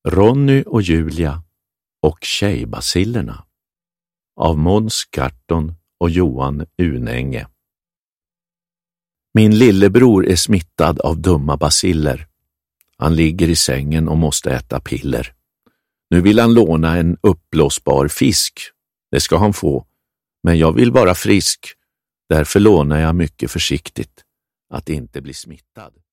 Ronny och Julia och tjejbacillerna av Måns Garton och Johan Unänge. Min lillebror är smittad av dumma baciller. Han ligger i sängen och måste äta piller. Nu vill han låna en uppblåsbar fisk. Det ska han få. Men jag vill vara frisk. Därför lånar jag mycket försiktigt att inte bli smittad.